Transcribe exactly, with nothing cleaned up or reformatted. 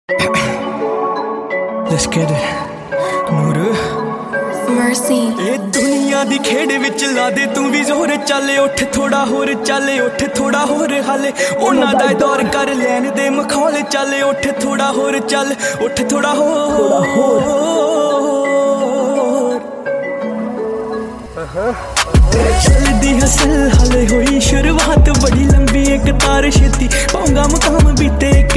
Let's get it. Noor Mercy. ਇਹ ਦੁਨੀਆ ਦੀ ਖੇਡ ਵਿੱਚ ਲਾ ਦੇ ਤੂੰ ਵੀ ਜ਼ੋਰ, ਚੱਲ ਉੱਠ ਥੋੜਾ ਹੋਰ, ਚੱਲ ਉੱਠ ਥੋੜਾ ਹੋਰ, ਹਾਲੇ ਉਹਨਾਂ ਦਾ ਦੌਰ ਕਰ ਲੈਣ ਦੇ ਮਖੌਲ, ਚੱਲ ਉੱਠ ਥੋੜਾ ਹੋਰ, ਚੱਲ ਉੱਠ ਥੋੜਾ ਹੋਰ। ਚੱਲਦੀ ਹਸਲ ਹਾਲੇ ਹੋਈ ਸ਼ੁਰੂਆਤ, ਬੜੀ ਲੰਬੀ ਇੱਕ ਤਾਰ ਛੇਤੀ ਪਾਉਂਗਾ ਮੁਕਾਮ ਬੀਤੇ।